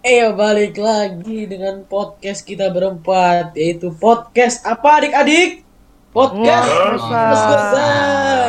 Balik lagi dengan podcast kita berempat, yaitu podcast apa adik-adik? Podcast ngos-ngosan.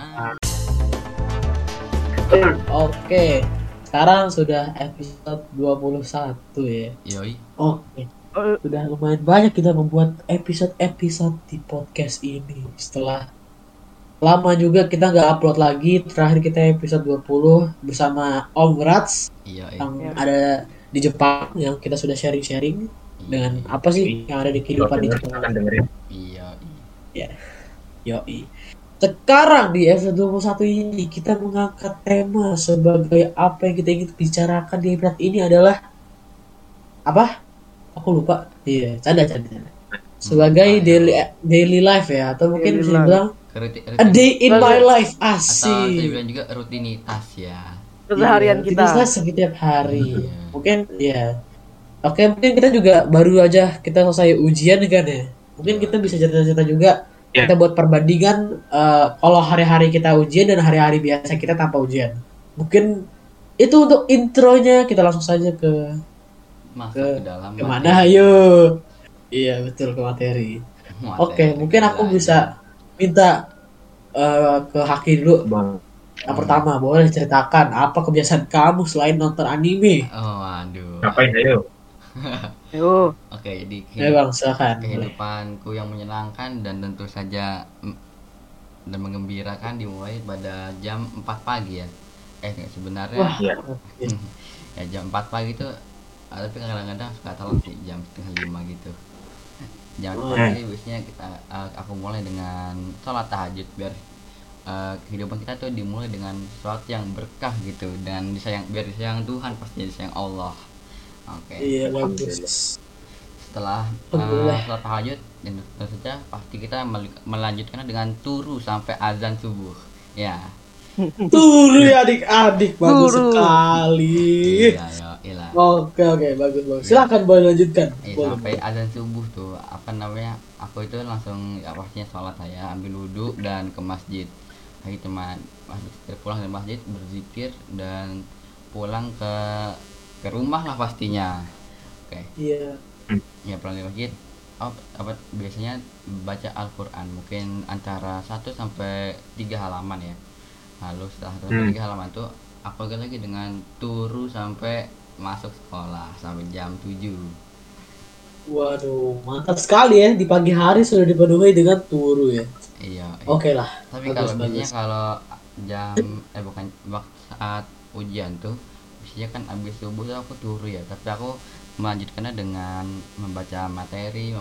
Oke, sekarang sudah episode 21 ya. Yoi. Oke, sudah lumayan banyak kita membuat episode-episode di podcast ini. Setelah lama juga kita nggak upload lagi, terakhir kita episode 20 bersama Om Rats yang ada di Jepang, yang kita sudah sharing-sharing dengan apa sih yang ada di kehidupan di Jepang. Iya. Ya, yoi. Sekarang di episode 21 ini kita mengangkat tema sebagai apa yang kita ingin bicarakan di episode ini adalah apa? Aku lupa. Iya, canda. Sebagai daily life ya, atau mungkin bisa dibilang a day in my life. Asik. Atau saya bilang juga rutinitas ya. Keseharian kita. Rutinitas setiap hari. Mungkin ya. Oke, mungkin kita juga baru aja kita selesai ujian kan ya. Mungkin kita bisa cerita-cerita juga. Kita buat perbandingan kalau hari-hari kita ujian dan hari-hari biasa kita tanpa ujian. Mungkin itu untuk intronya, kita langsung saja ke dalam kemana ayo. Iya betul, ke materi. Oke, mungkin aku bisa minta ke Haki dulu. Yang pertama, boleh ceritakan apa kebiasaan kamu selain nonton anime? Oh aduh. Ngapain ayo? Ayo. Oke, di Bang, silakan. kehidupanku yang menyenangkan dan tentu saja dan menggembirakan dimulai pada jam 4 pagi ya. Sebenarnya Wah, ya jam 4 pagi itu tapi kadang-kadang suka telat sih, jam setengah 5 gitu. Jam 4 pagi biasanya aku mulai dengan sholat tahajud biar kehidupan kita tuh dimulai dengan sesuatu yang berkah gitu, dan biar disayang Tuhan, pasti disayang Allah. Oke. Iya, bagus. Setelah sholat tahajud, dan tentu saja pasti kita melanjutkan dengan turu sampai azan subuh. Ya. Turu ya adik-adik, bagus sekali. Iya. Oke, bagus. Silakan boleh lanjutkan. Sampai azan subuh tuh aku itu langsung ya pastinya sholat, saya ambil wudhu dan ke masjid. Lagi teman pulang dari masjid, berzikir dan pulang ke rumah lah pastinya. Oke. Iya. Ya, pulang dari masjid biasanya baca Al-Quran mungkin antara 1 sampai 3 halaman ya. Lalu setelah 3 halaman tuh aku lagi dengan turu sampai masuk sekolah sampai jam 7. Waduh, mantap sekali ya, di pagi hari sudah dipenuhi dengan turu ya. Iya. Oke lah. Tapi biasanya kalau jam saat ujian tuh biasanya kan abis subuh tuh aku turu ya, tapi aku melanjutkannya dengan membaca materi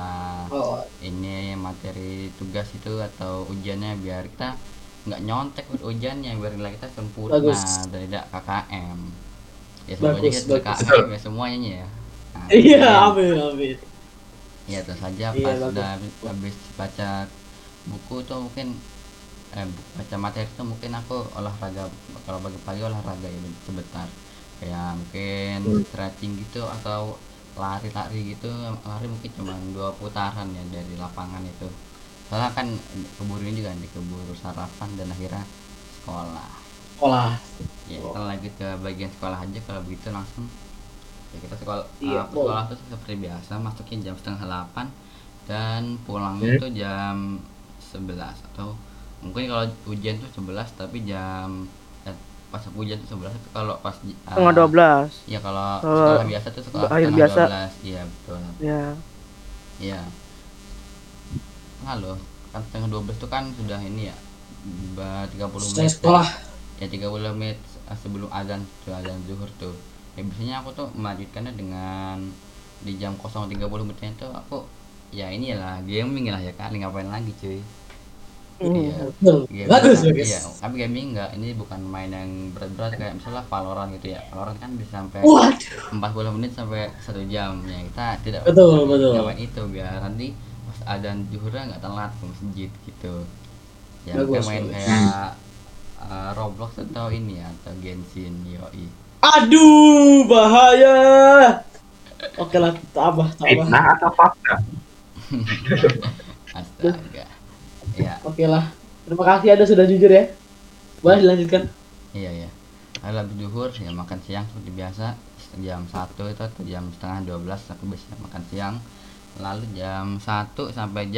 materi tugas itu atau ujiannya, biar kita nggak nyontek ujiannya, biar nilai kita sempurna dan tidak KKM ya. Semuanya kita KKM ya semuanya ya. Iya, amin. Ya, terus saja pas sudah habis baca buku tuh mungkin baca materi tuh mungkin aku olahraga. Kalau pagi olahraga ya sebentar, kayak mungkin stretching gitu atau lari gitu. Lari mungkin cuma 2 putaran ya dari lapangan itu, soalnya kan keburu sarapan dan akhirnya sekolah ya. Kita lanjut ke bagian sekolah aja kalau begitu, langsung ya kita sekolah tuh seperti biasa, masuknya jam setengah 8 dan pulangnya itu jam 11, atau mungkin kalau ujian tuh 11 tapi pas ujian tuh 11 itu kalau pas setengah 12 ya. Kalau sekolah biasa tuh sekolah akhir setengah biasa. 12. Iya betul ya. Lalu kan setengah 12 tuh kan sudah ini ya 30 menit sekolah ya, 30 menit sebelum azan zuhur tuh ya. Biasanya aku tuh melanjutkannya dengan di jam 0.30 menitnya tuh aku ya inilah gaming lah ya, kali ngapain lagi cuy. Iya. Bagus. Iya, tapi gaming ini bukan main yang berat-berat kayak misalnya Valorant gitu ya. Valorant kan bisa sampai 40 menit sampai 1 jam ya. Kita tidak betul ngapain itu, biar nanti pas adzan zuhurnya nggak telat ke masjid gitu ya. Kita main kayak Roblox atau ini ya, atau Genshin. Yoi. Aduh, bahaya. Oke lah, tambah. Fitnah atau fakta? Astaga. Ya. Oke lah. Terima kasih Anda sudah jujur ya. Boleh dilanjutkan. Iya. Lalu habis zuhur ya makan siang seperti biasa. jam 1 itu atau jam setengah 12 aku biasanya makan siang. Lalu jam 1 sampai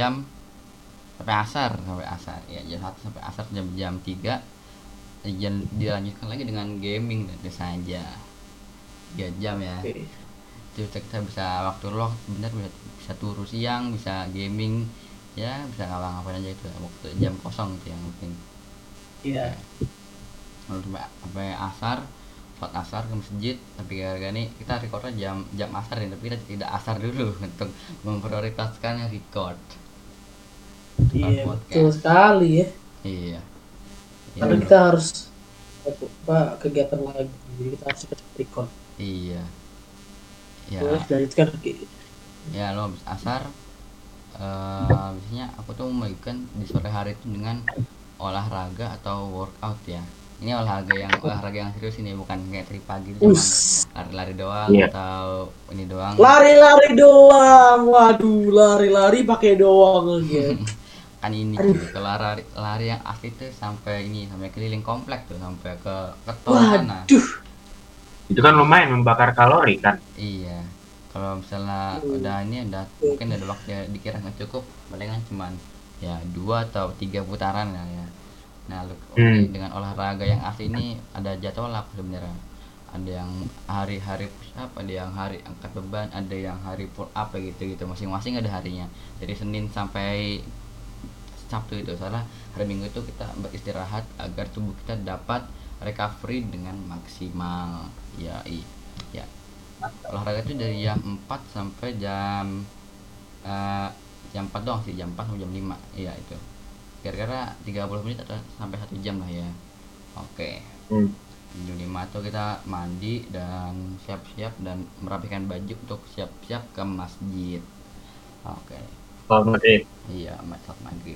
asar ya, jam 1 sampai asar, jam 3 dilanjutkan lagi dengan gaming, tentu saja 3 jam ya. Oke. Itu kita bisa waktu luang bener, bisa turu siang, bisa gaming ya, bisa ngapa-ngapain aja itu waktu jam kosong itu yang penting. Iya. Lalu sampai asar, sholat asar ke masjid. Tapi gara-gara ini kita recordnya jam asar nih, tapi kita tidak asar dulu untuk memprioritaskan record Iya, podcast. betul sekali ya. Iya. Karena kita harus kegiatan lagi, jadi kita harus cepat record. Iya. Ya. Terus dari itu kan Ya lo habis asar, biasanya aku tuh membagikan di sore hari itu dengan olahraga atau workout ya. Ini olahraga yang serius ini, bukan kayak tadi pagi itu cuma lari-lari doang atau ini doang. Lari-lari doang. Waduh, lari-lari pakai doang lagi. Kan ini cuy, kalau lari yang asli tuh sampai keliling komplek tuh, sampai ke tol sana. Waduh. Itu kan lumayan membakar kalori kan. Iya. Kalau misalnya udah mungkin ada waktu dikira nggak cukup, palingan cuman ya 2 atau 3 putaran lah ya. Nah, dengan olahraga yang asli ini ada jadwal apa sebenarnya? Ada yang hari push up, ada yang hari angkat beban, ada yang hari pull up gitu. Masing-masing ada harinya. Dari Senin sampai Sabtu itu. Soalnya hari Minggu itu kita beristirahat agar tubuh kita dapat recovery dengan maksimal. Ya. Olahraga itu dari jam 4 sampai jam 4 doang sih, jam 4 sampai jam 5. Iya itu. Kira-kira 30 menit atau sampai 1 jam lah ya. Oke. Jam 5 itu kita mandi dan siap-siap dan merapikan baju untuk siap-siap ke masjid. Oke. Sholat maghrib. Iya, sholat maghrib.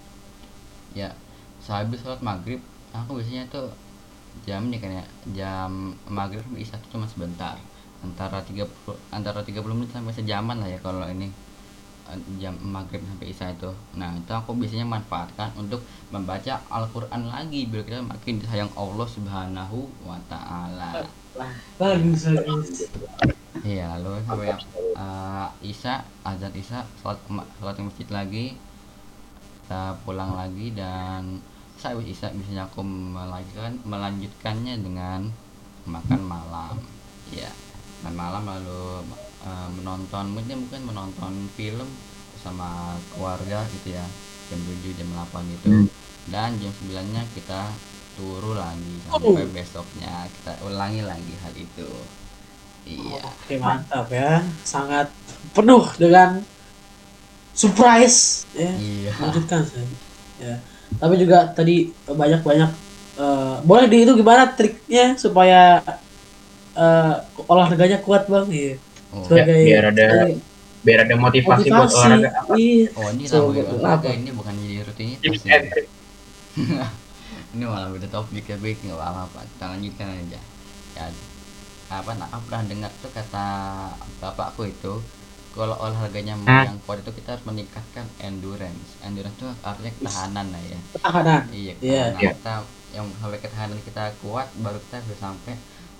Ya, sehabis sholat maghrib aku biasanya tuh jam maghrib sampai isya itu cuma sebentar, antara 30 menit sampai sejaman lah ya kalau ini jam maghrib sampai isya itu. Nah, itu aku biasanya manfaatkan untuk membaca Al-Quran lagi biar kita makin disayang Allah Subhanahu wa Ta'ala. Bagus. Iya, lalu sampai azan isya, sholat ke masjid lagi, kita pulang lagi, dan habis isya biasanya aku melanjutkannya dengan makan malam. Ya, makan malam lalu mungkin menonton film sama keluarga gitu ya, jam 7 jam 8 gitu. Dan jam 9 nya kita turu lagi sampai besoknya kita ulangi lagi hal itu. Iya. Oke, mantap ya, sangat penuh dengan surprise ya. Iya. Lanjutkan saya. Ya. Tapi juga tadi banyak boleh itu gimana triknya supaya olahraganya kuat Bang ya. Sebagai biar ada motivasi buat olahraga apa. Iya. Oh, ini olahraga ini bukan jadi rutinitas ya. Ini malah beda topik ya, baik, nggak apa-apa, kita lanjutkan aja ya. Aku pernah dengar tuh kata bapakku itu, kalau olahraganya yang kuat itu kita harus meningkatkan endurance itu artinya ketahanan lah ya. Ketahanan. Iya, ketahanan. Kita yang sampai ketahanan kita kuat, baru kita bisa sampai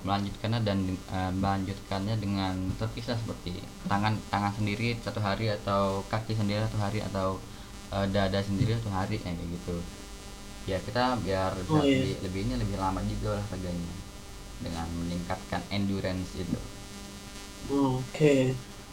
melanjutkannya dengan terpisah, seperti tangan sendiri 1 hari, atau kaki sendiri 1 hari, atau dada sendiri 1 hari kayak gitu. Ya kita biar lebih lama juga olahraganya dengan meningkatkan endurance itu. Oke.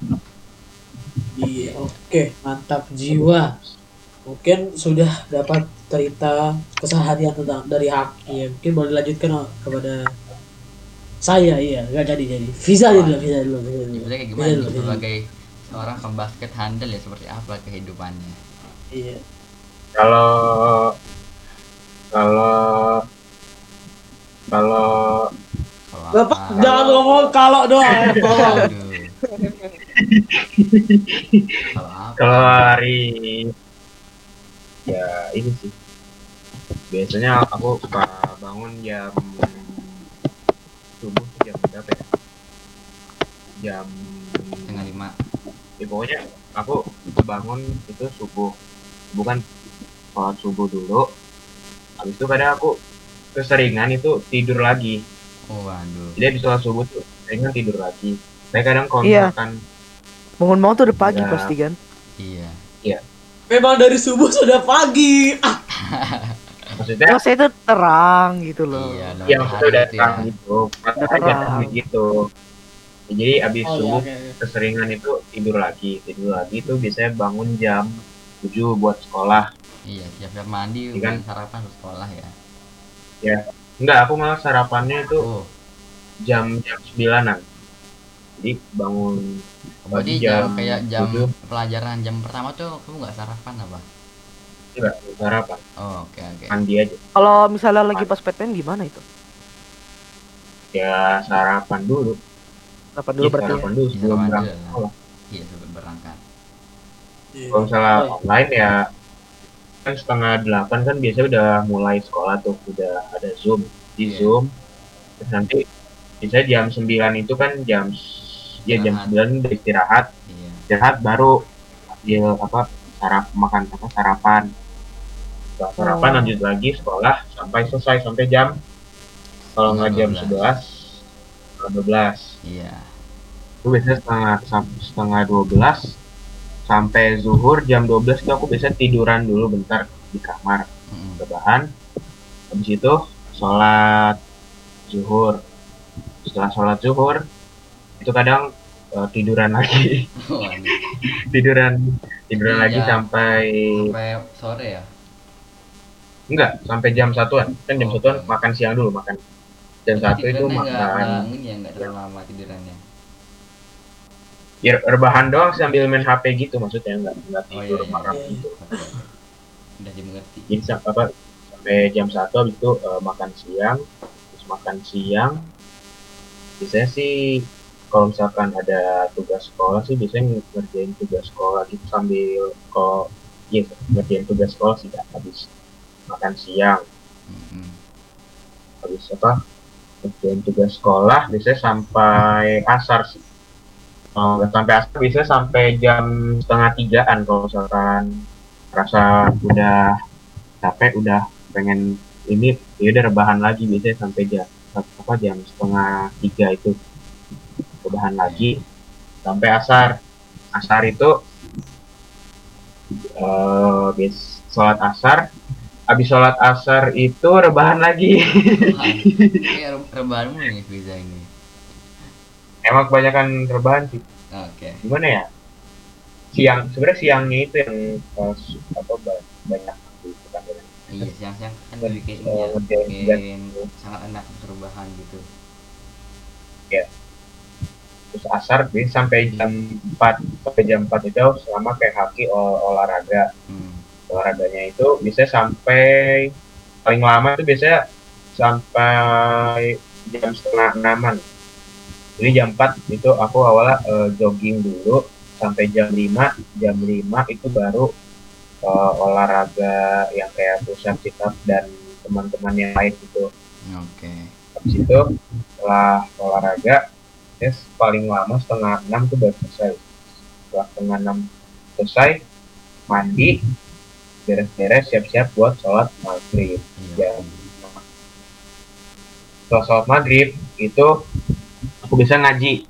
Iya, oke, mantap jiwa. Mungkin sudah dapat cerita keseharian dari Haki. Mungkin boleh dilanjutkan kepada saya. Iya, nggak jadi. Visa dulu. Jadi kayak gimana sebagai seorang pembasket handal ya, seperti apa kehidupannya? Iya. Kalau Bapak jangan ngomong kalau doang. Kalau hari ya ini sih, biasanya aku suka bangun jam subuh, jam berapa ya? Jam 4:30. Ya pokoknya aku bangun itu subuh, bukan sholat subuh dulu. Habis itu kadang aku keseringan itu tidur lagi. Oh, waduh. Jadi habis sholat subuh tuh keseringan tidur lagi. Saya kadang kalau Iya. misalkan Bangun-bangun tuh udah pagi Udah. pasti kan. Iya. Memang dari subuh sudah pagi. maksudnya Terus saya tuh terang gitu loh. Iya, udah yang matahari sudah udah gitu terang ya. gitu, Udah matahari terang. jam gitu. Ya, jadi abis Oh, subuh iya, oke. keseringan itu tidur lagi itu biasanya bangun jam 7 buat sekolah. Iya, siap-siap mandi, Iya kan? bukan sarapan ke sekolah ya. Enggak, aku malah sarapannya itu Oh, jam 9-an. Jadi bangun berarti pagi jam jam kayak jam 7 pelajaran jam pertama tuh kamu nggak sarapan apa? enggak sarapan, Oh, oke. mandi aja. Kalau misalnya lagi pas PTM gimana itu? Ya sarapan dulu. Sarapan dulu Iya, berarti ya. sarapan dulu sebelum Sarapan berangkat dulu lah. sekolah. Iya, sebelum berangkat. Iya. Kalau misalnya Oh, online ya kan 7:30 kan biasanya udah mulai sekolah tuh, udah ada Zoom. Di Iya. Zoom terus nanti bisa jam 9 itu kan jam Istirahat. 9 udah istirahat. Iya. Istirahat baru ambil makan sarapan. Setelah sarapan Oh. lanjut lagi sekolah sampai selesai sampai jam kalau nggak jam 12. 12 Iya. itu biasanya setengah 12 sampai zuhur jam 12 itu aku biasanya tiduran dulu bentar di kamar Mm-mm. rebahan. Habis itu sholat zuhur. Setelah sholat zuhur itu kadang tiduran lagi Oh, ini. tiduran lagi Iya. sampai Sampai sore ya. enggak sampai jam 1-an kan jam Oke. 1-an makan siang dulu makan jam 1 itu Tidurannya makan nggak terlalu lama tidurannya. ya, rebahan doang sambil main HP gitu maksudnya enggak Oh tidur iya. marah iya. gitu. Oke. Udah dimengerti. Jadi sampai jam 1 habis itu makan siang. Terus makan siang biasanya sih kalau misalkan ada tugas sekolah sih biasanya ngerjain tugas sekolah gitu sambil kalau ngerjain tugas sekolah sih habis makan siang. Mm-mm. Habis ngerjain tugas sekolah biasanya sampai asar sih. Kalau nggak sampai asar biasanya sampai jam 2:30-an kalau misalkan rasa udah capek udah pengen ini ya udah rebahan lagi biasanya sampai jam 2:30 itu rebahan lagi sampai asar itu sholat asar. Habis sholat asar itu rebahan lagi. Wah, kayak rebahanmu nih bisa ini. Emang kebanyakan rebahan sih. Oke. Gimana ya? Sebenarnya siangnya itu yang banyak gitu kan. Iya, siang-siang kan Dan, bikin ini ya, ngerjain bikin sangat enak untuk rebahan gitu. Terus asar bisa sampai jam 4 itu selama kayak haki olahraga. Olahraganya itu bisa sampai paling lama itu biasanya sampai jam 5:30-an. Jadi jam 4 itu aku awalnya jogging dulu sampai jam 5 itu baru olahraga yang kayak push up, sit up dan teman-teman yang lain gitu. Oke. Habis itu setelah olahraga paling lama 5:30 itu baru selesai. Setelah 5:30 selesai mandi beres-beres siap-siap buat sholat maghrib. Iya. Setelah sholat maghrib itu aku bisa ngaji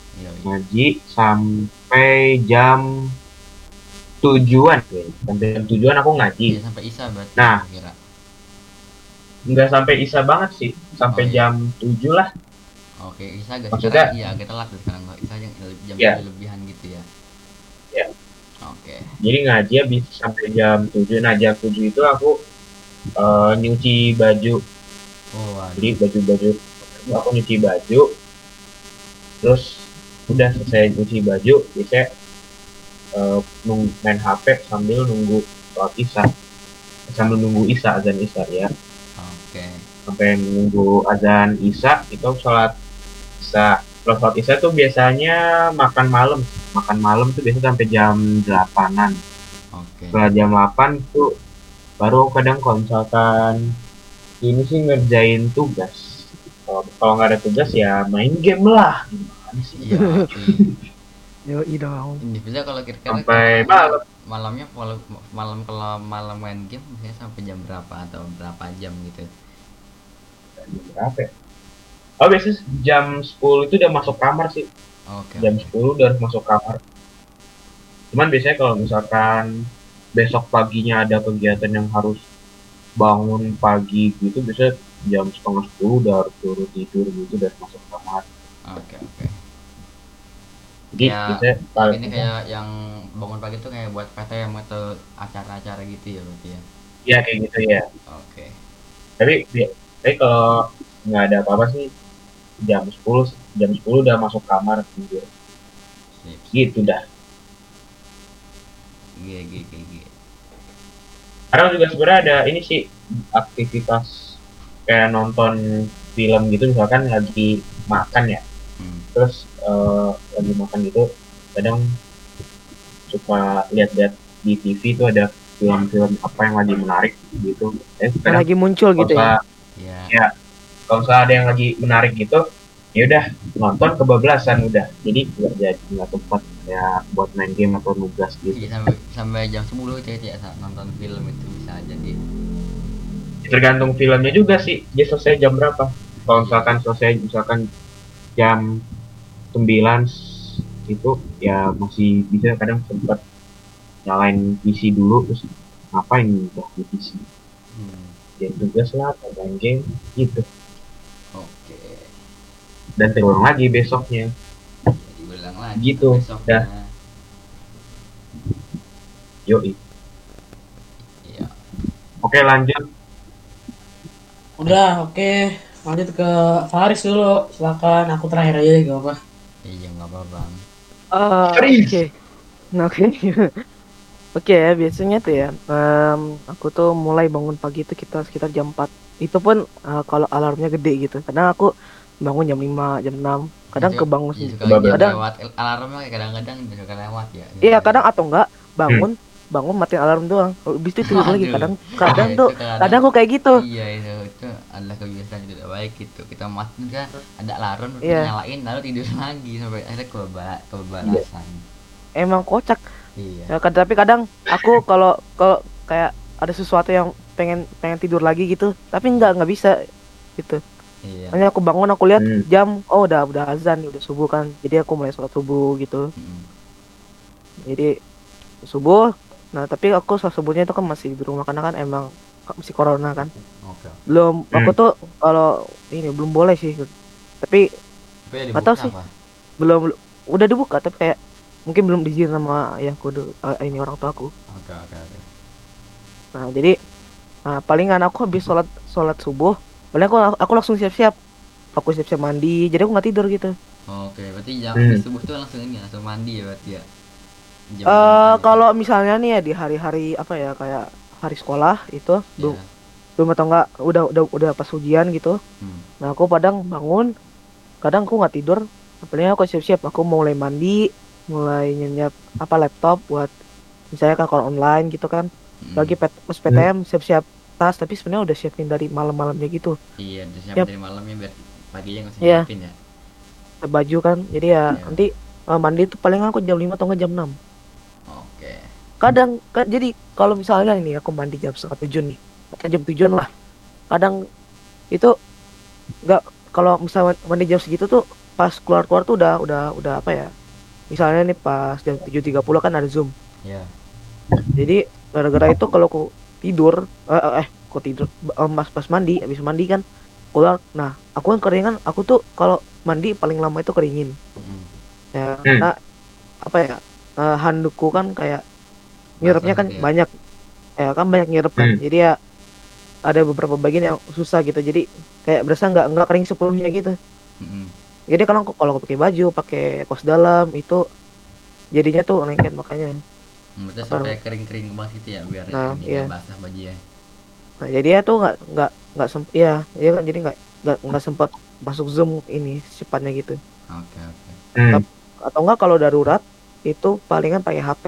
sampai jam 7-an sampai jam 7-an aku ngaji. Iya, sampai isya berarti. Nah, kira. Nggak sampai isya banget sih sampai jam 7 lah. Oke, isya agak Maksudnya, sekarang, iya agak telat sekarang kok. Isya jam Iya. lebihan gitu ya. Iya. Oke. Jadi ngaji habis sampai jam 7. Nah, jam 7 itu aku nyuci baju. Oh, waduh. Jadi baju aku nyuci baju. Terus udah selesai nyuci baju, biasanya main HP sambil nunggu sholat isya. Sambil nunggu isya, azan isya ya. Oke. Sampai nunggu azan isya itu sholat isya. Kalau sholat isya tuh biasanya makan malam. Makan malam tuh biasanya sampai jam 8-an. Oke. Setelah jam 8 tuh baru kadang kalau misalkan ini sih ngerjain tugas. Kalau nggak ada tugas ya main game lah. Gimana sih? Iya. Yoi dong. Ini bisa kalau kira-kira Sampai malam. malamnya kalau malam main game biasanya sampai jam berapa atau berapa jam gitu. Berapa ya? Oh biasanya jam 10 itu udah masuk kamar sih. Oke. Jam 10 udah masuk kamar. Cuman biasanya kalau misalkan besok paginya ada kegiatan yang harus bangun pagi gitu, biasanya jam setengah 10 udah harus turun tidur gitu dan masuk kamar. Oke. Jadi Ya, biasanya ini kayak yang bangun pagi tuh kayak buat PTM atau acara-acara gitu ya berarti ya. ya kayak gitu ya. Oke. Tapi kalau nggak ada apa-apa sih jam 10 udah masuk kamar tidur. Sip. Gitu dah. G. Karena juga sebenarnya ada ini sih aktivitas kayak nonton film gitu, misalkan lagi makan ya. Terus lagi makan gitu kadang suka lihat-lihat di TV tuh ada film-film apa yang lagi menarik gitu. Yang lagi muncul gitu ya. Ya. Kalau misalnya ada yang lagi menarik gitu, ya udah nonton kebablasan udah. Jadi nggak tempat ya buat main game atau nugas gitu. Iya, sampai jam 10 itu ya saat nonton film itu bisa jadi. Tergantung filmnya juga sih, dia selesai jam berapa. Kalau misalkan selesai jam 9 itu ya masih bisa, kadang sempat nyalain PC dulu terus ngapain udah di PC. Game tugas lah, main game gitu. Oke. Dan terulang lagi besoknya. Jadi ulang lagi Gitu, besoknya. Yoi. Iya. Oke, lanjut. Udah, oke. Lanjut ke Faris dulu. Silakan, aku terakhir aja deh, gak apa. Iya, nggak apa-apa. Oke. Nah, oke. Oke, biasanya tuh ya, aku tuh mulai bangun pagi itu kita sekitar jam 4. Itu pun kalau alarmnya gede gitu. Kadang aku bangun jam 5, jam 6. Kadang kebangun sih. Kadang lewat alarmnya kadang-kadang suka lewat ya. Iya, kadang atau enggak bangun matiin alarm doang. Habis itu tidur lagi. Kadang aku kayak gitu. Iya, itu adalah kebiasaan yang tidak baik gitu. Kita matiin kan ada alarm, Iya. nyalain lalu tidur lagi sampai akhirnya kebablasan. Emang kocak. Iya. Ya, tapi kadang aku kalau kayak ada sesuatu yang pengen tidur lagi gitu, tapi nggak bisa gitu. Iya. Hanya aku bangun, aku lihat jam, oh udah azan, udah subuh kan. Jadi aku mulai sholat subuh gitu. Jadi subuh. Nah, tapi aku sholat subuhnya itu kan masih di rumah karena kan emang masih corona kan. Oke. Belum, aku tuh kalau ini belum boleh sih. Tapi nggak tahu sih. Belum, udah dibuka tapi kayak mungkin belum diizin sama ayahku ini orang tua aku. Oke. Nah, jadi palingan aku habis sholat subuh, paling aku langsung siap-siap. Aku siap-siap mandi, jadi aku nggak tidur gitu. Oke, berarti jam subuh tuh langsung mandi ya berarti ya. Kalau misalnya nih ya di hari-hari apa ya, kayak hari sekolah itu belum atau enggak udah pas ujian gitu. Nah, aku kadang bangun, kadang aku nggak tidur, paling aku siap-siap, aku mulai mandi, mulai nyiap laptop buat misalnya kan kalau online gitu kan. Lagi pas PTM siap-siap tas, tapi sebenarnya udah siapin dari malam-malamnya gitu. Iya, udah siapin dari malamnya biar paginya nggak usah siapin ya. Baju kan, jadi ya nanti mandi tuh paling aku jam 5 atau enggak jam 6. Oke. Kadang kan, jadi kalau misalnya ini aku mandi jam 6:30 nih, atau jam 7 lah. Kadang itu enggak, kalau misalnya mandi jam segitu tuh pas keluar tuh udah apa ya? Misalnya nih pas jam 7.30 kan ada Zoom. Iya. Jadi gara-gara itu kalau aku tidur pas mandi, habis mandi kan keluar. Nah, aku kan keringan, aku tuh kalau mandi paling lama itu keringin. Ya, karena apa ya? Handukku kan kayak nyerapnya kan banyak. Ya kan banyak nyerap kan. Jadi ya ada beberapa bagian yang susah gitu. Jadi kayak berasa nggak kering sepenuhnya gitu. Jadi kalau aku pakai baju, pakai kaos dalam itu jadinya tuh lengket makanya. Berarti sampai kering-kering banget gitu ya biar ini basah baju ya. Nah, jadi ya tuh nggak sempat ya kan, jadi nggak sempat masuk Zoom ini cepatnya gitu. Oke. Atau enggak kalau darurat itu palingan pakai HP.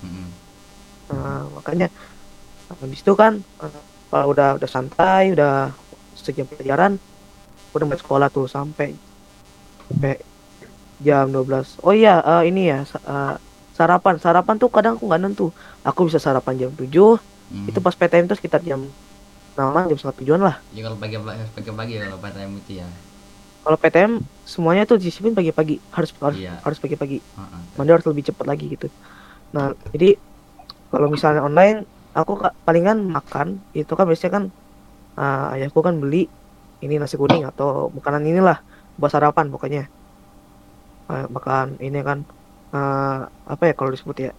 Nah, makanya habis itu kan kalau udah santai, udah sejam pelajaran, udah mulai sekolah tuh sampai jam 12. Oh iya, ini ya sarapan tuh kadang aku nggak nentu. Aku bisa sarapan jam 7, itu pas PTM tuh sekitar jam 6, jam setengah 7-an lah. Ya kalau pagi kalau PTM itu ya. Kalau PTM semuanya tuh disiplin pagi-pagi, harus Iya. harus pagi-pagi. Heeh. Mandi harus lebih cepat lagi gitu. Nah, jadi kalau misalnya online, aku palingan makan itu kan biasanya kan ayahku kan beli ini nasi kuning atau makanan inilah buat sarapan pokoknya. Makan ini kan apa ya kalau disebut ya?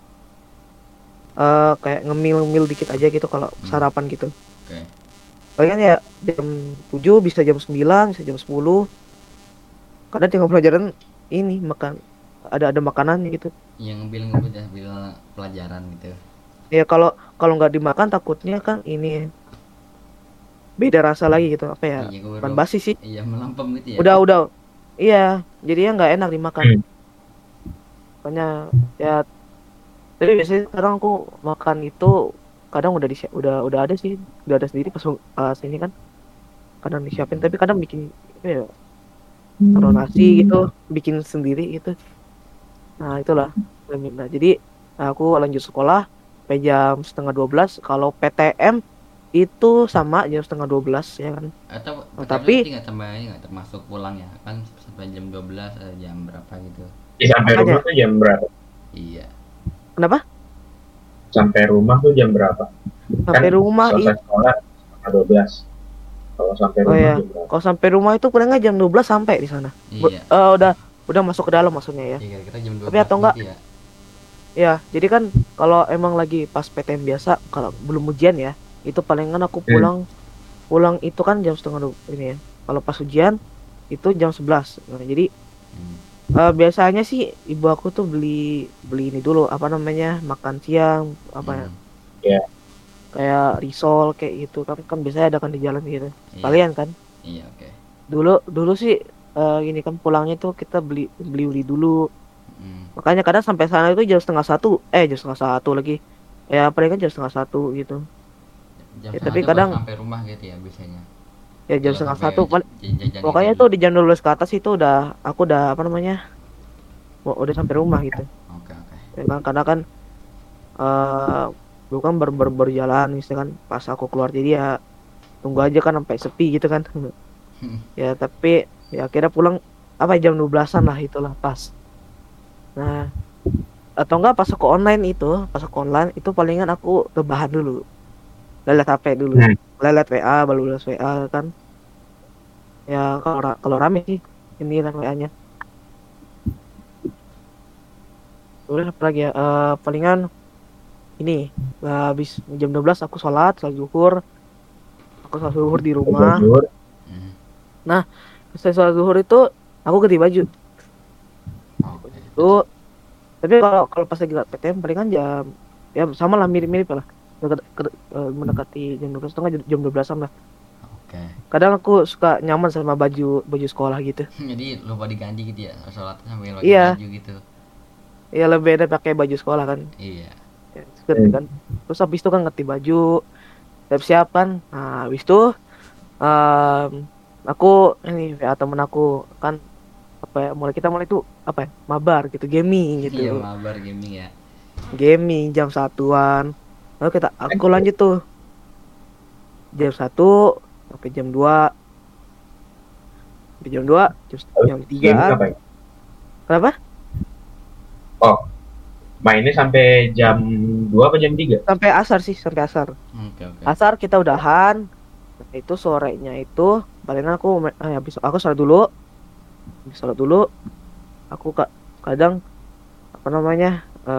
Kayak ngemil-ngemil dikit aja gitu kalau sarapan gitu. Oke. Palingan ya jam 7 bisa jam 9, bisa jam 10. Kadang tinggal pelajaran ini makan ada makanan gitu. Yang ngebul ya, bil pelajaran gitu. Ya kalau nggak dimakan takutnya kan ini beda rasa lagi gitu apa ya? Iya, Bukan basi sih. iya melampam gitu ya. Udah. Iya, jadinya nggak enak dimakan. Makanya ya tapi biasanya sekarang aku makan itu kadang udah ada sih, udah ada sendiri pas ini kan. Kadang disiapin tapi kadang bikin apa ya? Taruh nasi gitu, bikin sendiri gitu. Nah, itulah. Nah, jadi aku lanjut sekolah sampai jam setengah 12. Kalau PTM itu sama jam setengah 12 ya kan. Atau Nah, tapi tapi nggak tambah ini nggak termasuk pulang ya kan sampai jam 12 atau jam berapa gitu. Sampai rumah tuh jam berapa? Iya. kenapa? Sampai rumah tuh jam berapa? Sampai Kan rumah selesai sekolah setengah 12. Kalau sampai rumah iya. jam berapa? Kalau sampai rumah itu paling nggak jam 12 sampai di sana. Iya. Udah masuk ke dalam maksudnya ya. Iya, kita jam 12 Tapi atau enggak gitu ya. ya, jadi kan kalau emang lagi pas PTM biasa kalau belum ujian ya, itu palingan aku pulang itu kan jam setengah 12 ini ya. Kalau pas ujian itu jam 11. Nah, jadi biasanya sih ibu aku tuh beli ini dulu apa namanya makan siang apa ya kayak risol kayak gitu kan biasanya ada kan di jalan gitu. Iya. Kalian kan? Iya, oke. Dulu sih ini kan pulangnya tuh kita beli dulu. Makanya kadang sampai sana itu jam setengah satu lagi. Ya paling kan jam setengah satu gitu. Jam Ya, 1 tapi baru kadang sampai rumah gitu ya biasanya. ya jam Kalau setengah sampai satu jajan pokoknya gitu. tuh di jam 12 ke atas itu aku udah apa namanya udah sampai rumah gitu. Oke. Ya kan karena kan bukan berjalan misalkan pas aku keluar jadi ya tunggu aja kan sampai sepi gitu kan. Ya tapi ya akhirnya pulang apa jam 12-an lah itulah pas. Nah, atau enggak pas aku online itu palingan aku rebahan dulu. Lelet HP dulu. Lelet WA, balas WA kan. Ya kalau rame sih ini kan WA-nya. Udah apa lagi ya? Palingan ini habis jam 12 aku sholat zuhur. Aku sholat zuhur di rumah. Nah, setelah sholat zuhur itu aku ganti baju. Itu tapi kalau pas lagi PTM palingan jam ya sama lah mirip-mirip lah. Mendekati jam 12 setengah jam 12-an lah. Oke. Kadang aku suka nyaman sama baju sekolah gitu. Jadi lupa diganti gitu ya, sholat sambil pakai Iya. baju gitu. Iya lebih enak pakai baju sekolah kan. Iya. Ya, kan. Terus habis itu kan ganti baju, siap kan. Nah habis itu aku ini ya temen aku kan apa ya mulai itu apa ya mabar gitu gaming gitu. Iya mabar gaming ya. Gaming jam 1-an. Lalu aku lanjut tuh jam 1 sampai jam 2 jam 3-an. Kenapa? Oh, mainnya sampai jam 2 apa jam 3? Sampai asar sih, sampai asar. Oke. Asar kita udahan. Nah, itu sorenya itu paling aku habis aku sholat dulu. Aku kadang apa namanya?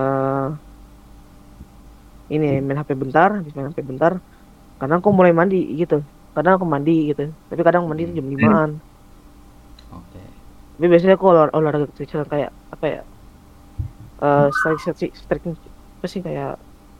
Ini main HP bentar, kadang aku mulai mandi gitu. Kadang aku mandi gitu. Tapi kadang mandi itu jam 5-an. Oke. Tapi biasanya aku olahraga kecil kayak apa ya? Stretching apa sih kayak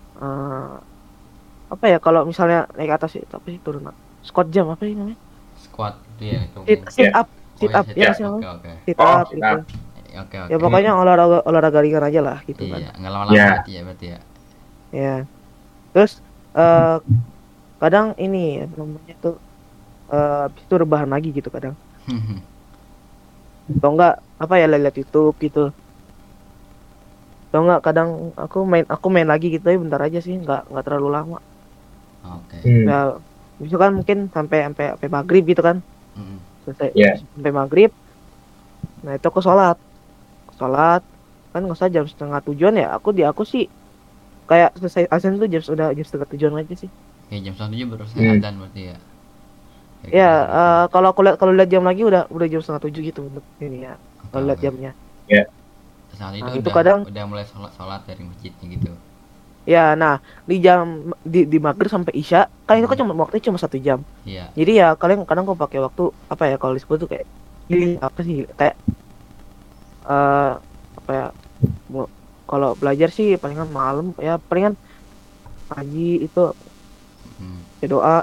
apa ya kalau misalnya naik atas itu apa sih turun squat jam apa sih namanya? Squat itu ya itu. Sit up ya sih Oke. Sit up gitu. Oke. Ya pokoknya olahraga ringan aja lah gitu kan. Iya, nggak lama-lama berarti ya. Ya. Terus kadang ini namanya tuh itu rebahan lagi gitu kadang. Atau enggak apa ya lihat YouTube gitu. Atau enggak kadang aku main lagi gitu ya bentar aja sih, enggak terlalu lama. Oke. Ya misalkan mungkin sampai maghrib gitu kan. selesai Iya. sampai maghrib. Nah itu aku sholat kan nggak usah jam setengah tujuan ya. Aku sih kayak selesai azan tuh jam setengah tujuan aja sih. Ya jam 7 baru saya adzan berarti ya. Kayak Ya, gitu segitu. kalau aku lihat jam lagi udah jam setengah tujuh gitu untuk ini ya. Oke, Kalau lihat oke. jamnya. Saat itu Nah, itu kadang udah mulai sholat dari masjidnya gitu. ya, nah di maghrib sampai isya kan itu kan cuma waktunya cuma 1 jam. Iya. Jadi ya kalian kadang kau pakai waktu apa ya kalau disebut tuh kayak healing apa sih kayak apa ya kalau belajar sih palingan malam ya palingan pagi itu Hmm. ya doa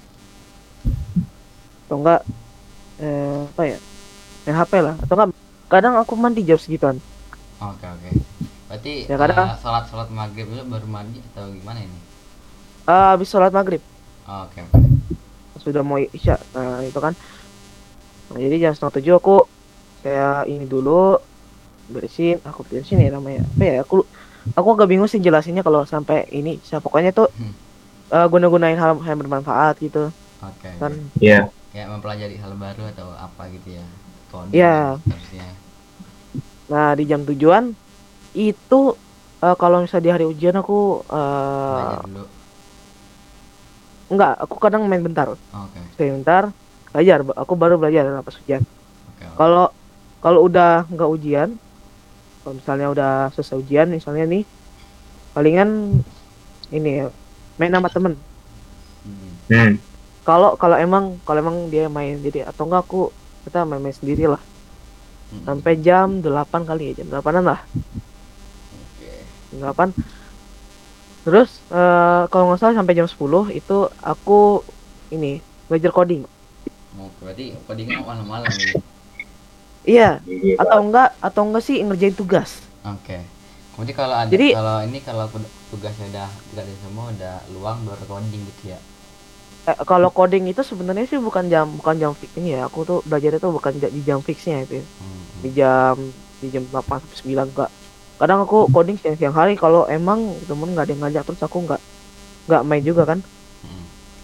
atau enggak apa ya main HP lah atau enggak kadang aku mandi jam segituan. Oke, oke. Berarti Ya, kadang sholat maghrib dulu baru mandi atau gimana ini? habis sholat maghrib Oke, oke. sudah mau isya nah itu kan nah, jadi jam setengah tujuh aku kayak ini dulu bersihin ya namanya apa ya aku agak bingung sih jelasinnya kalau sampai ini saya pokoknya tuh guna-gunain hal yang bermanfaat gitu Oke, kan. oke. Iya. Kayak mempelajari hal baru atau apa gitu ya. Coding Iya. harusnya. Nah di jam tujuan itu kalau misalnya di hari ujian aku Belajar dulu. enggak aku kadang main bentar Oke. sebentar belajar aku baru belajar pas ujian. Oke, oke. Kalau udah nggak ujian kalau misalnya udah selesai ujian misalnya nih palingan ini main sama temen Hmm. kalau emang dia main jadi atau enggak kita main sendiri lah Hmm. sampai jam 8 kali ya jam 8-an lah Oke. jam 8 terus kalau nggak salah sampai jam 10 itu aku ini belajar coding. Oh, berarti codingnya malam-malam gitu. Iya Iya. atau enggak sih ngerjain tugas. Oke. Kemudian kalau ada Jadi- kalau tugasnya udah tidak ada semua udah luang baru coding gitu ya. Kalau coding itu sebenarnya sih bukan jam fixnya ya aku tuh belajar itu bukan di jam fixnya itu ya. Hmm. di jam 8 sampai 9 enggak. Kadang aku coding siang hari kalau emang temen nggak ada yang ngajak terus aku nggak main juga kan. Hmm.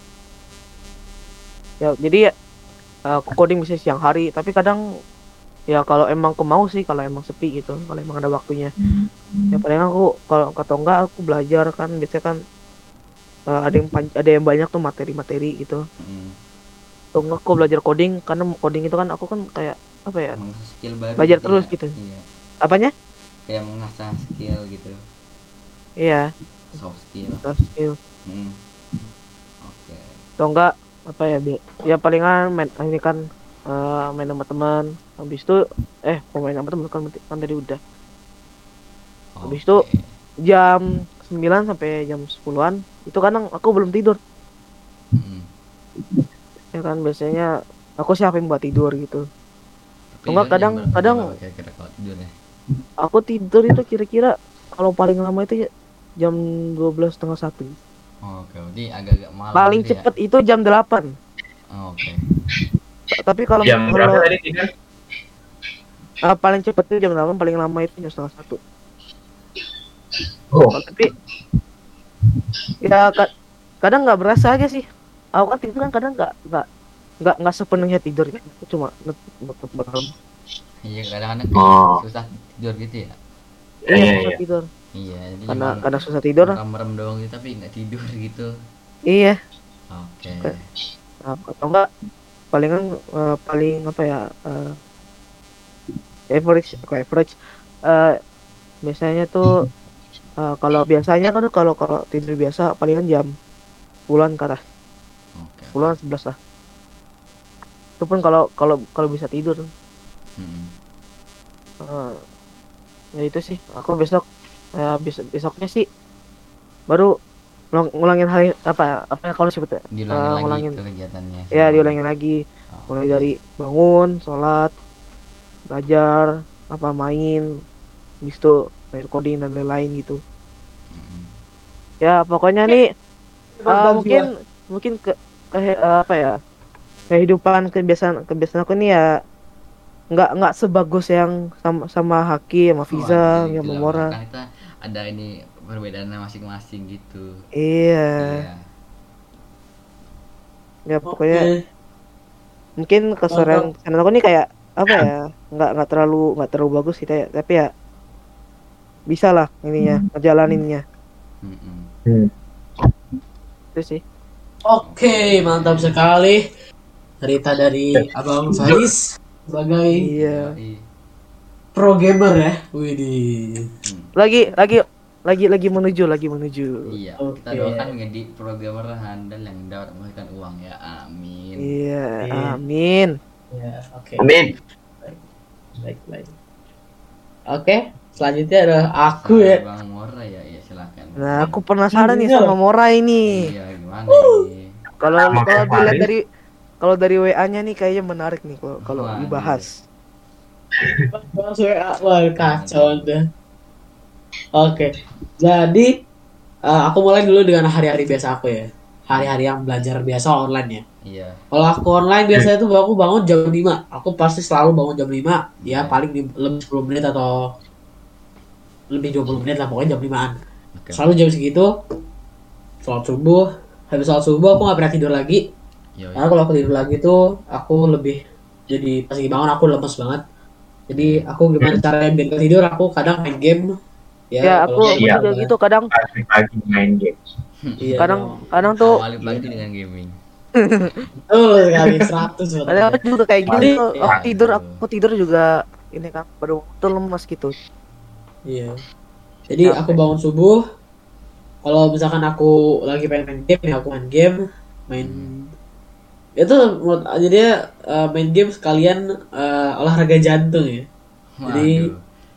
Ya jadi aku coding bisa siang hari tapi kadang ya kalau emang aku mau sih kalau emang sepi gitu kalau emang ada waktunya ya paling aku kalau atau enggak aku belajar kan biasanya kan ada yang banyak tuh materi-materi gitu. Hmm. Atau enggak aku belajar coding karena coding itu kan aku kan kayak apa ya Mengasah skill baru belajar gitu terus ya. gitu. Iya. Apanya? Kayak mengasah skill gitu. Iya Soft skill. soft skill. Hmm. Oke. Atau enggak apa ya ya palingan main ini kan main sama teman habis itu mau main sama teman kan tadi udah habis itu Oke. jam 9 sampai jam 10-an itu kadang aku belum tidur Hmm. ya kan biasanya aku siapin buat tidur gitu. Tapi Enggak, itu jam kadang- berapa kira-kira kalau tidur ya? aku tidur itu kira-kira kalau paling lama itu jam 12:30 Oke, berarti agak-agak malam paling gitu ya. cepet itu jam 8 Oke. tapi kalau Jam berapa tadi tidur? paling cepet itu jam 8 paling lama itu jam 12:30. Oh, Tapi ya kadang nggak berasa aja sih aku kan tidur kan kadang nggak sepenuhnya tidur kan aku cuma nutup malam. Iya, kadang-kadang Oh. susah tidur gitu ya. Iya Iya, susah iya. tidur Iya, jadi karena susah tidur. merem doang gitu tapi nggak tidur gitu. Iya Oke. atau enggak palingan paling apa ya average biasanya tuh kalau biasanya kan kalau tidur biasa palingan jam 10-an ke atas Oke. 10-an 11 lah itu pun kalau bisa tidur. Hmm. Ya itu sih aku besoknya sih baru ngulangin hal apa kalau sebetulnya Diulangin lagi ngulangin itu kegiatannya. ya diulangin lagi Oh. mulai dari bangun sholat belajar main habis itu main coding dan lain-lain gitu Hmm. ya pokoknya nih mungkin apa ya kebiasaan aku nih ya nggak sebagus yang sama Haki sama Fiza Wah, sama itulah, Mora. kan kita ada ini perbedaannya masing-masing gitu. Iya Iya. ya pokoknya Oke. Mungkin keseruan channel aku nih kayak apa ya? Nggak terlalu bagus gitu ya. Tapi ya bisa lah ininya ngejalaninnya. Hmm. Itu sih. Oke, mantap sekali. Cerita dari Abang Faris sebagai Iya. pro gamer ya. Widih. Lagi menuju. Iya, kita Oke. doakan menjadi programmer handal yang dapat menghasilkan uang ya. Amin. Iya, Oke. amin. Ya, oke. Amin. Baik. Oke, selanjutnya adalah aku ya. Bang Mora ya, silakan. Nah, aku penasaran nih Iya. sama Mora ini. Iya, gimana nih? Kalau dari WA-nya nih kayaknya menarik nih kalau Waduh. dibahas. Langsung wah kacau deh. Oke, jadi aku mulai dulu dengan hari-hari biasa aku ya. Hari-hari yang belajar biasa online ya. Iya. Kalau aku online biasanya tuh aku bangun jam 5. Aku pasti selalu bangun jam 5. Ya paling lebih 10 menit atau lebih 20 menit lah, pokoknya jam 5-an. Oke. Selalu jam segitu. Sholat subuh. Habis sholat subuh aku gak pernah tidur lagi. Yo, Karena kalau aku tidur lagi tuh aku lebih jadi pas lagi bangun aku lemes banget. Jadi aku gimana caranya biar gak tidur, aku kadang main game. Ya, kalau aku Iya. juga gitu kadang Pagi main games. Iya, kadang tuh awali pagi dengan gaming. sekali 100 kadang aku juga kayak gitu. Jadi, Aku tidur juga ini kan pada waktu lemas gitu. Iya. Jadi aku bangun subuh. Kalau misalkan aku lagi pengen main game ya aku main game, itu jadi main game sekalian olahraga jantung ya. Jadi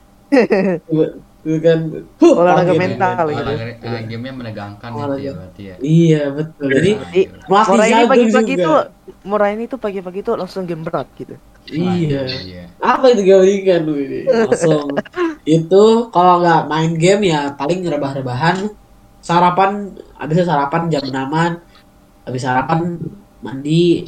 bukan Olahraga gitu. mental gitu. Gamenya menegangkan Olahraga. gitu ya berarti ya. Iya betul. Jadi Jadi melatih Mora ini jantung pagi-pagi juga. tuh pagi-pagi tuh langsung game berat gitu. Iya. Iya. Apa itu gabungan lu ini? Langsung itu kalau nggak main game ya paling rebah-rebahan. Sarapan, habisnya sarapan jam 6-an. Habis sarapan mandi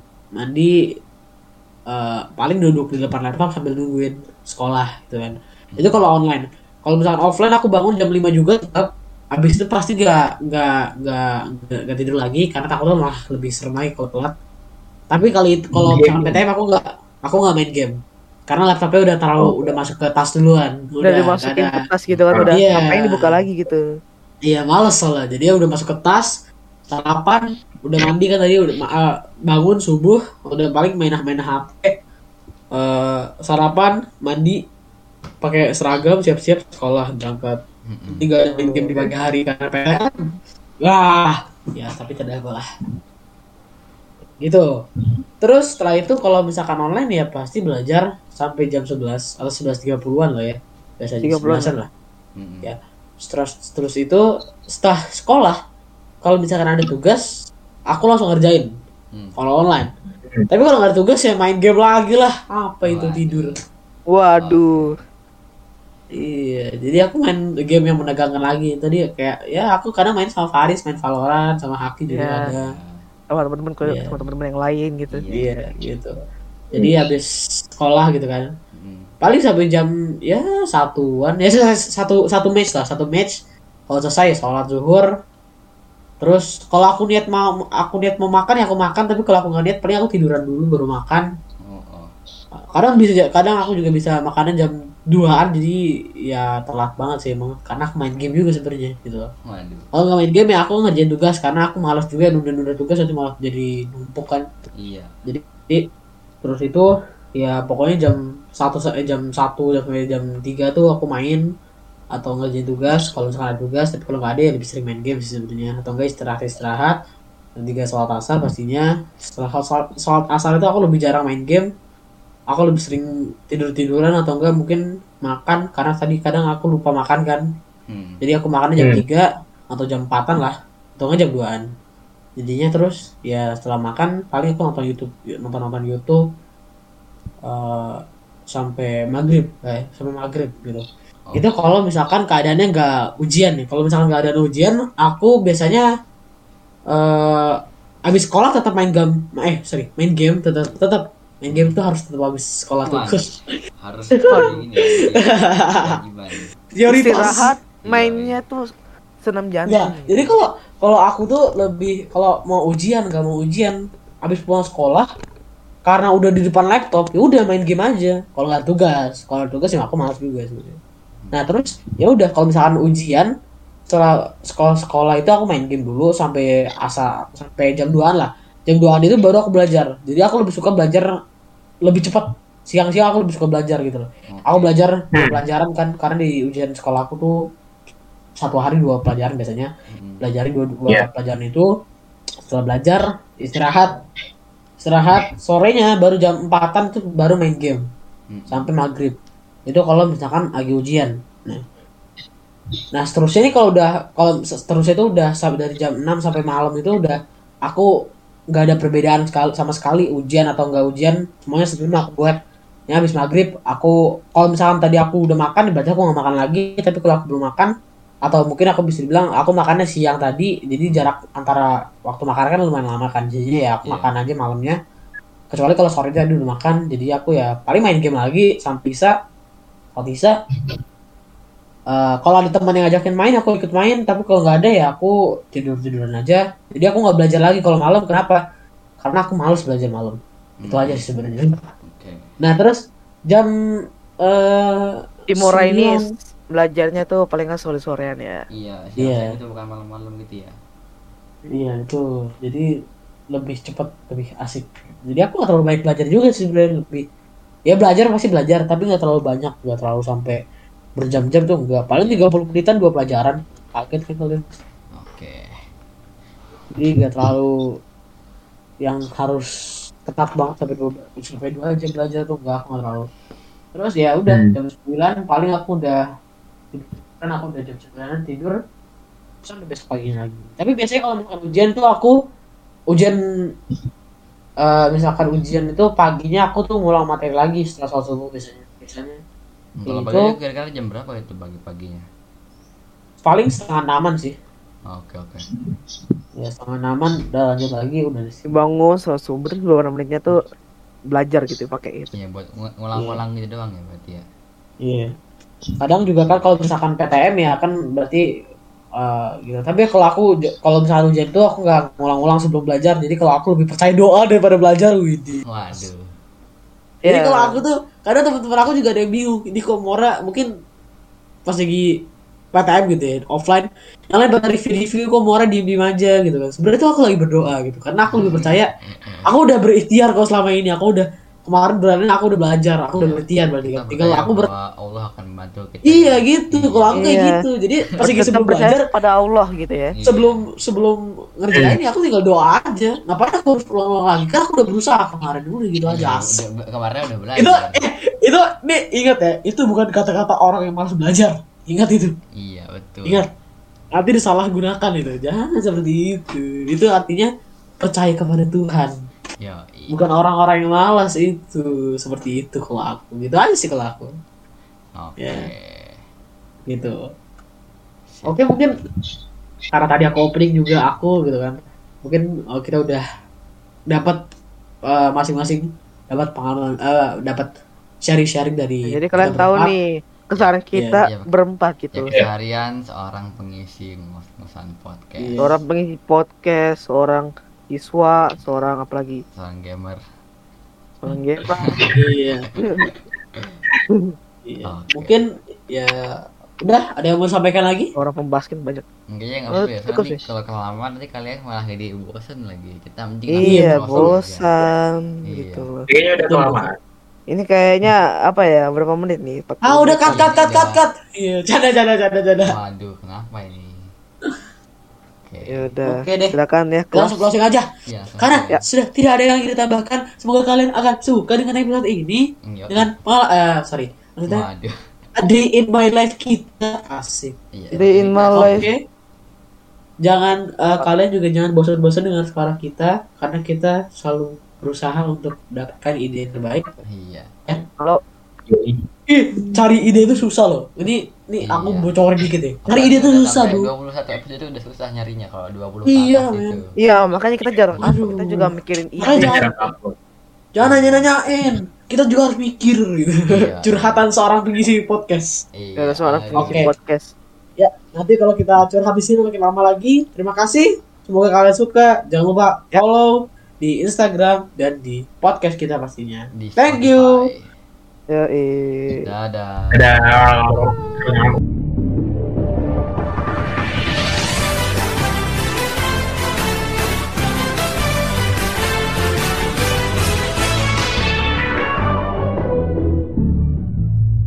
paling duduk di depan laptop sambil nungguin sekolah gitu kan. Itu kalau online. Kalau misalkan offline aku bangun jam 5 juga tetap. Habis itu pasti gak tidur lagi karena takutnya malah lebih serem lagi kalau telat. Tapi kalau misalkan PTM aku nggak main game. Karena laptopnya udah masuk ke tas duluan. Udah dimasukin ke tas gitu kan, udah Iya. ngapain dibuka lagi gitu. Iya males soalnya. Jadi udah masuk ke tas, sarapan, udah mandi kan tadi, udah bangun subuh, udah paling main HP, sarapan, mandi, pakai seragam, siap-siap sekolah berangkat. Tinggal main game di pagi hari karena PTM. Wah, ya tapi tidak apalah. Gitu. Terus setelah itu kalau misalkan online ya pasti belajar sampai jam 11 atau 11.30-an lah ya. Biasanya 11-an lah. Ya. Terus itu setelah sekolah kalau misalkan ada tugas aku langsung ngerjain kalau online. Tapi kalau nggak ada tugas ya main game lagi lah. Apa itu tidur? Waduh. Iya, jadi aku main game yang menegangkan lagi. Tadi kayak ya aku kadang main sama Faris, main Valorant sama Haki juga Ya. ada. Sama teman-teman yang lain gitu. Iya, gitu. Jadi habis sekolah gitu kan. Paling sampai jam ya satuan ya satu match lah, satu match. Kalau selesai sholat zuhur. Terus kalau aku niat mau makan ya aku makan, tapi kalau aku nggak niat paling aku tiduran dulu baru makan. Kadang aku juga bisa makanan jam 2-an, jadi ya telat banget sih emang karena aku main game juga sebenarnya gitu loh. Kalau nggak main game ya aku ngerjain tugas karena aku malas juga nunda tugas, nanti malah jadi numpuk kan. Iya. Jadi terus itu ya pokoknya jam 1 sampai jam 3 tuh aku main atau ngerjain tugas kalau misalkan ada tugas, tapi kalau nggak ada ya lebih sering main game sih sebenarnya, atau enggak istirahat dan 3 sholat asar pastinya. Setelah sholat asar itu aku lebih jarang main game, aku lebih sering tiduran atau enggak mungkin makan karena tadi kadang aku lupa makan kan. Jadi aku makannya jam 3 atau jam 4-an lah atau enggak jam 2-an. Jadinya terus ya setelah makan paling aku nonton YouTube sampai maghrib gitu. Itu kalau misalkan keadaannya nggak ujian nih. Kalau misalkan nggak ada ujian, aku biasanya habis sekolah tetap main game. Main game tetap main game tuh harus tetap habis sekolah tuh. Harus ini istirahat, mainnya tuh senam jantung. Ya, jadi kalau aku tuh lebih kalau mau ujian nggak mau ujian habis pulang sekolah karena udah di depan laptop ya udah main game aja. Kalau nggak tugas ya aku malas juga sebenarnya. Nah terus ya udah kalau misalkan ujian setelah sekolah itu aku main game dulu sampai jam 2-an lah. Jam 2-an itu baru aku belajar. Jadi aku lebih suka belajar lebih cepat. Siang-siang aku lebih suka belajar gitu loh. Aku belajar 2 pelajaran kan karena di ujian sekolah aku tuh 1 hari 2 pelajaran biasanya. Belajarin 2 pelajaran itu. Setelah belajar istirahat sorenya baru jam 4-an tuh baru main game sampai maghrib. Itu kalau misalkan lagi ujian. Nah seterusnya itu udah sampai dari jam 6 sampai malam itu udah aku nggak ada perbedaan sama sekali ujian atau nggak ujian, semuanya sebelumnya aku buat. Ya habis maghrib aku kalau misalkan tadi aku udah makan berarti aku nggak makan lagi, tapi kalau aku belum makan atau mungkin aku bisa dibilang aku makannya siang tadi, jadi jarak antara waktu makan kan lumayan lama kan, jadi ya aku makan aja malamnya, kecuali kalau sore tadi udah makan, jadi aku ya paling main game lagi sampai bisa. Kalau ada teman yang ngajakin main aku ikut main, tapi kalau nggak ada ya aku tiduran aja. Jadi aku nggak belajar lagi kalau malam. Kenapa? Karena aku malas belajar malam. Itu aja sih sebenarnya. Nah terus jam Timora ini belajarnya tuh paling nggak sore-sorean ya. Iya itu bukan malam-malam gitu ya. Iya itu, jadi lebih cepat, lebih asik. Jadi aku nggak terlalu baik belajar juga sih sebenarnya, lebih ya belajar pasti belajar, tapi nggak terlalu banyak, nggak terlalu sampai berjam-jam tuh enggak, paling 30 menitan 2 pelajaran. Kaget kan kalian. Jadi nggak terlalu yang harus ketat banget sampai 2 jam belajar tuh enggak, aku nggak terlalu. Terus ya udah jam 9 paling aku udah jam 9 tidur sampai besok pagi lagi. Tapi biasanya kalau misalkan ujian tuh misalkan ujian itu paginya aku tuh ngulang materi lagi setelah sholat subuh biasanya. Kalau pagi kira-kira jam berapa itu paginya? Paling 5:30 sih. Oke. Ya 5:30 udah lanjut lagi udah sih. Bangun sholat subuh terus beberapa menitnya tuh belajar gitu pakai itu. Iya buat ngulang-ngulang gitu doang ya berarti ya. Iya. Kadang juga kan kalau misalkan PTM ya kan berarti gitu. Tapi kalau misalkan ujian itu aku nggak ngulang-ngulang sebelum belajar. Jadi kalau aku lebih percaya doa daripada belajar gitu. Waduh. Jadi kalau aku tuh kadang teman-teman aku juga ada yang bingung. Ini kok Mora mungkin pas lagi PTM gitu ya offline, yang lain pada review kok Mora diem aja gitu kan. Sebenarnya tuh aku lagi berdoa gitu karena aku lebih percaya. Aku udah berikhtiar kalau selama ini, kemarin berani aku udah belajar, aku udah berikhtiar berarti kan. Tinggal aku Allah akan membantu kita. Iya gitu, kalau aku kayak gitu. Jadi pas lagi sebelum belajar pada Allah gitu ya. Sebelum ngerjain ya aku tinggal doa aja. Ngapain aku harus ulang lagi? Kan aku udah berusaha kemarin dulu gitu aja. Kemarin udah belajar. Itu nih ingat ya, itu bukan kata-kata orang yang malas belajar. Ingat itu. Iya betul. Ingat. Nanti disalahgunakan itu. Jangan seperti itu. Itu artinya percaya kepada Tuhan. Iya. Bukan orang-orang yang malas itu. Seperti itu kalau aku. Gitu aja sih kalau aku. Oke. Ya. Gitu. Oke, mungkin karena tadi aku opening juga aku gitu kan. Mungkin kita udah dapat masing-masing dapat pengalaman, dapat sharing dari. Jadi kalian tahu nih keseharian kita berempat gitu. Keseharian seorang pengisi ngos-ngosan podcast. Seorang pengisi podcast, seorang siswa, seorang apalagi? Seorang gamer. Iya. Iya. Mungkin ya udah ada yang mau sampaikan lagi? Orang pembasket banyak. Enggaknya nggak perlu ya. Soalnya kalau kelamaan nanti kalian malah jadi bosan lagi. Kita mending bosan gitu. Kayaknya udah kelamaan. Ini kayaknya apa ya? Berapa menit nih? Udah cut. Iya, canda. Waduh, kenapa ini? Oke deh. Silakan ya. Closing aja. Ya, karena sudah tidak ada yang kita tambahkan. Semoga kalian akan suka dengan episode ini. Dengan maksudnya Day in my life kita asik. Day in my life. Oke. Jangan kalian juga jangan bosan-bosan dengan suara kita karena kita selalu berusaha untuk mendapatkan ide yang terbaik. Iya. Ya? Kalau cari ide itu susah loh. Ini aku bocorin dikit ya. Cari ide itu susah, Bu. 21 episode itu udah susah nyarinya kalau 20 iya, itu. Iya, makanya kita jarang kita juga mikirin ide. Jangan nanya-nanyain. Kita juga harus mikir gitu. Iya. Curhatan seorang pengisi podcast. Iya, seorang pengisi podcast. Ya, nanti kalau kita curhat di sini makin lama lagi. Terima kasih. Semoga kalian suka. Jangan lupa follow di Instagram dan di podcast kita pastinya. Di Thank you. Spotify. Ya, Dadah. Ada